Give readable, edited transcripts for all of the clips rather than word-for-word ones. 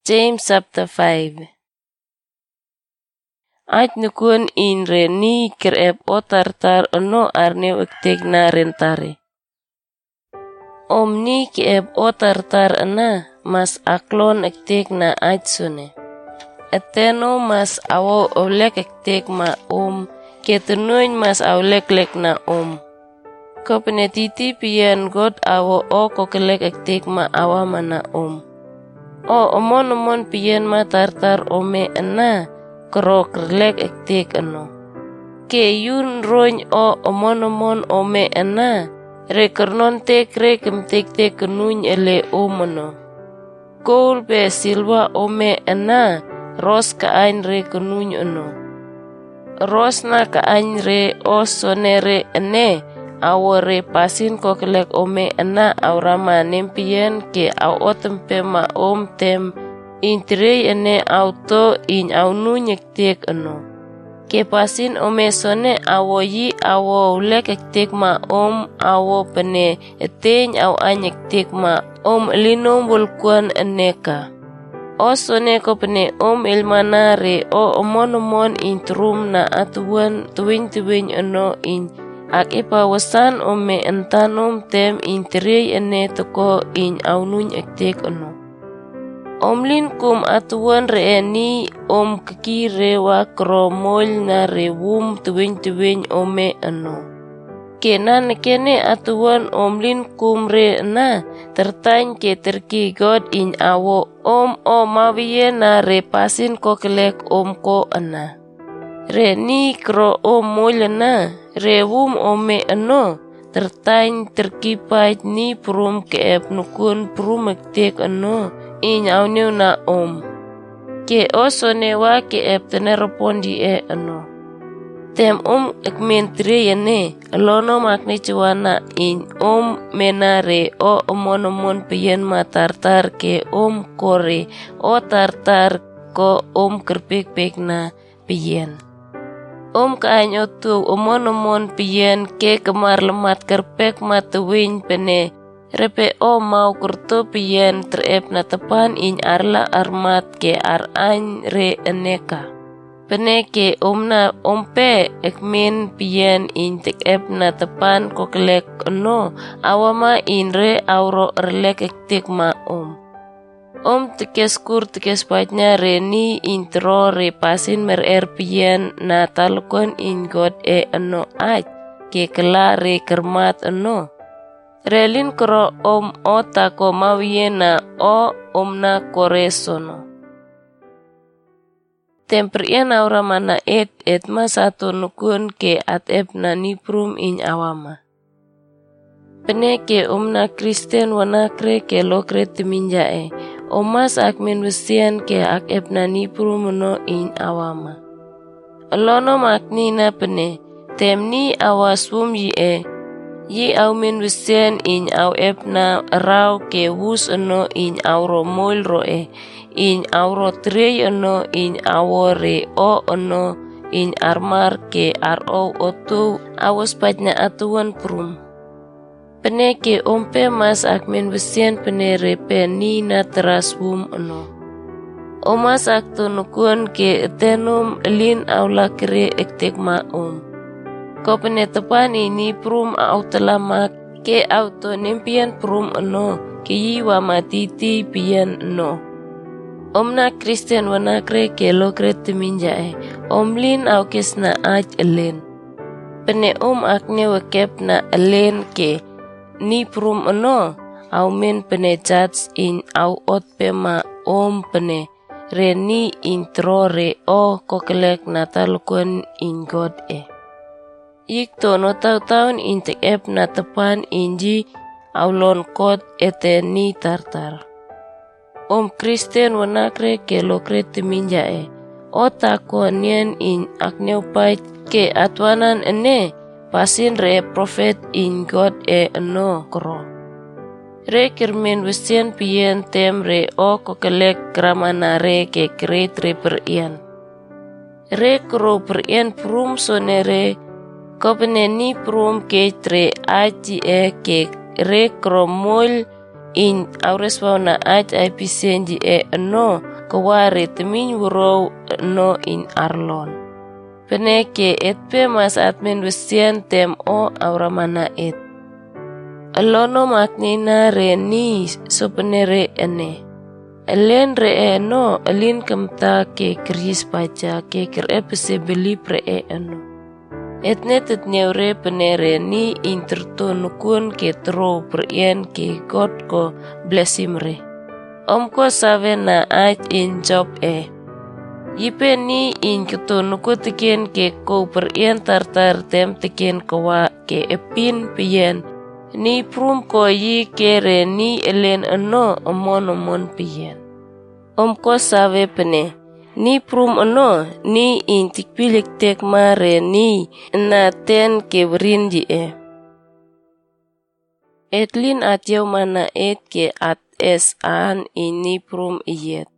James chapter 5. Aj nukun in re ni kerep o tartar ono arneu ektek na rentare. Om ni keep o tartar ana mas aklon ektek na aj sune. Eteno mas awo olek ektek ma ketenuin mas awlek lek na Kopenetiti pian god awo o kokelek ektek ma awa mana O omon pian ma tartar ome ana krok relek ektek ano. Ke yun roñ o omon ome ana rekernon tek kemtek tek kenuny ele omono. Gold be silva ome ana ros kaain re kenuny ano. Ros na kaain re o sonere ene awore pasin kokelek ome ana aurama nempien ke au otempe ma tem intrei ene auto in au nunyek tek ano. Ke pasin ome sone awo yi awo ulek ektek ma awo pene eteny au anyek tek ma linom bulkuan eneka. O sone ko pene ilmanare o omon intrum na atuan tuwing ano in ak ipawasan ome entanom tem intrei ene toko in au nuny ektek ano. Omlin kum atuan reeni kekire wa kromol na rewum tuwing ome ano. Kenan kene atuan omlin kum re na tertany ke terki god in awo o mawiye na re pasin kokelek ko ana. Re ni kro mol na rewum ome ano tertany terkipait ni prum keep nukun prum ektek ano in auneu na ke osonewa keep teneropon di ano. Tem ekmentre yene lono makni cuana in menare o omon pian ma tartar ke kore o tartar ko kerpek na pian. Kaany otu omon pian ke kemar lemat kerpek matuwing pene repe mau kurto pian terep na tepan in arla armat ke arain re eneka. Pene ke na ompe ekmen pian in tekep na tepan kokelek no awama in re auro relek ektek ma tekes paitnya reni intro re pasin pian na talukon in god ano aj ke kela re kermat ano. Relin kro o tako mawiye na na koresono. Temprian aura mana et ma satu nukun ke atep na niprum in awama. Pene ke na Kristen wanakre ke lokre teminjae. Mas akmin wesian ke akep na niprum no in awama. Lono makni na pene temni awaswum yi au min wesian in au ep na raw ke wus ano in auro moil roe in auro trey ano in awore o ano in armar ke aro otu awas patnya atuan prum. Pene ke ompe mas akmin wesian pene repe ni na teraswum ano. Mas akto nukun ke etenum lin aula kere ektek ma Ko pene tepan ini prum au telama ke auto nempian prum ano ke yiwa matiti pian ano. Na Kristen wanakre ke lokre teminjae lin au kesna aj elen. Pene akne wakep na elen ke ni prum ano au men pene judge in au ot pema pene reni intro re kokelek na talukon in god Ikto no taun in tekep na tepan inji aulon kot eteni tartar. Kristen wanakre ke lokre teminjae takonian in akneupait ke atwanan ene pasin re prophet in god ano kro. Re kirmen wesian pian tem re kokelek kramanare ke kret re perian. Re kro perian prum sonere kopene ni prum ke tre aji ke re kromol in aures fauna aj ai pisenji ano kawari temin wuro no in Arlon. Peneke etpe mas admin westian tem o auramana et. Alono maknina re ni sopenere ene. Elen re no alin kamta ke kris paja ke kerepese beli pre eno. Etnet neure penere ni interto nukun ke tro perien ke God ko blesimre. Ko save na ait in job Yipe ni in keto nuku teken ke ko perien tartar tem teken kawa ke epin pien. Ni prum ko yi kere ni elen eno omon pien. Ko save pene. Ni prum ano ni in tikpilik tek mare ni na ten ke berinji Etlin atyaw mana et ke at es an in ni prum iyet.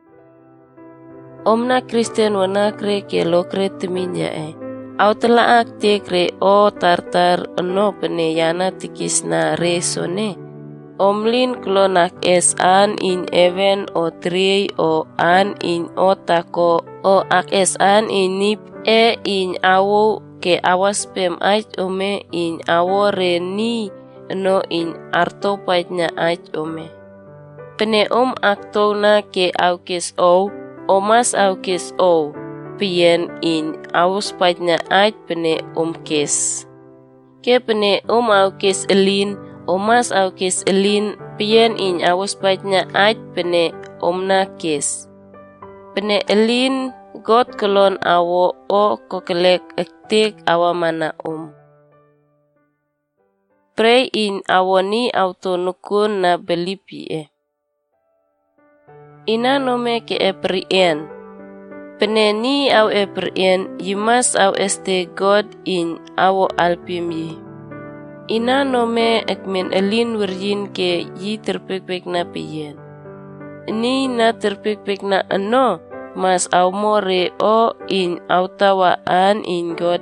Omna Kristen wanakre ke lokre teminja Autelaak tekre o tartar ano peneyana tikisna resone. Omlin klonak es an in even o tri o an in o tako o ak es an in nip in awo ke awas pem ait ome in awo re ni no in arto paitnya ait ome. Pene akto na ke aukes o mas aukes o pien in awus paitnya ait pene kes. Ke pene aukes elin mas aukes elin pien in awus paitnya ait pene na kes. Pene elin God kelon awo o kokelek ektik awa mana Pray in awoni auto nukun na belipi Ina nome ke perien. Pene ni au perien yimas au este God in awo alpim yi. Ina nome ekmen elin wirjin ke yi terpek na pien. Ni na terpek na ano mas au more o in autawaan in God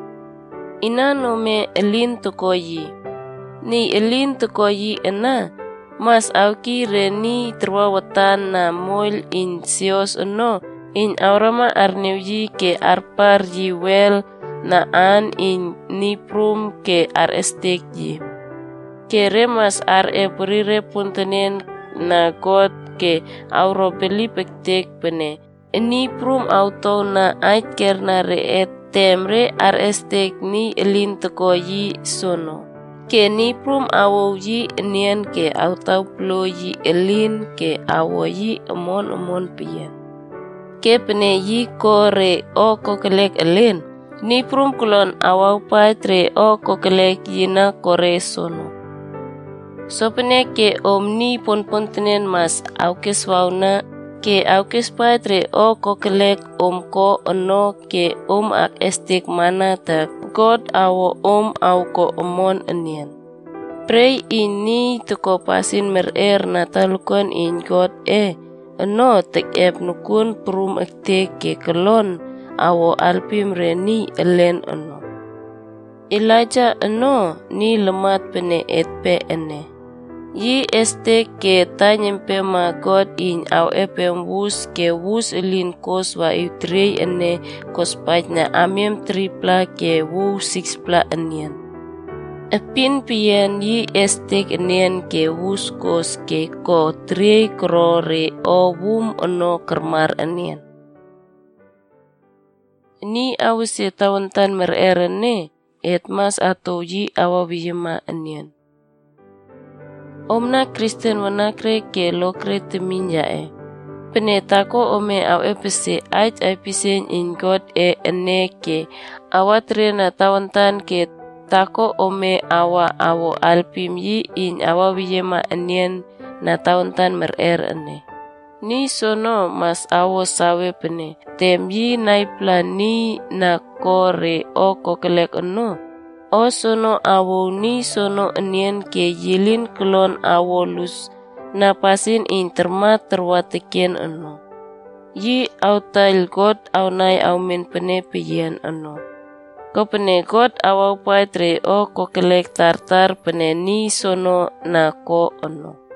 Ina nome elin tukoyi. Ni elin tukoyi ena mas au kire ni terwawatan na moil in sios ano in aurama arneuji ke arpar ji wel na an in ni prum ke arestek ji. Ke remas berire puntenen na God ke auro beli pektek pene. Ni prum auto na ait kerna reet temre arestek ni elin tekoyi sono. Ke ni prum awoji nian ke auto ployi elin ke awoyi omon pien. Ke pene yi kore o kokelek elin. Ni prum kulon awaw patre o kokelek yina kore sono. Sopene ke ni ponpontenen mas aukes wauna ke aukes patre o kokelek ko ono ke ak estik mana tak God awo au ko omon enian. Pray ini tuko pasin na talukon in God ano tek nukun prum ektek ke kelon awo alpim reni elen ano. Elijah ano ni lemat pene etpe ene. Yi este ke tanyempe ma God in aw epem wus ke wus elin kos wa itrei ene kos paitna amiem tripla ke wu 6 pla enian. Epin pien yi este enian ke wus kos ke ko trei krore o wum ono kermar enian. Ni awis tawantan mererene et mas atau yi awawiyema enian. Omna Kristen wanakre ke lokre teminja Penetako ome aw epese ait episen in God ene ke awatre na tawantan ke tako ome awa awo alpim yi in awawiyema enian na tawantan ene. Ni sono mas awo sawe pene. Tem yi naipla ni na kore o kokelek eno. O sono awo ni sono enian ke yilin kelon awo lus na pasin in termat terwateken eno. Yi autail God au nai au men pene pian eno. Ko pene God awaw patre o kokelek tartar pene ni sono na ko eno.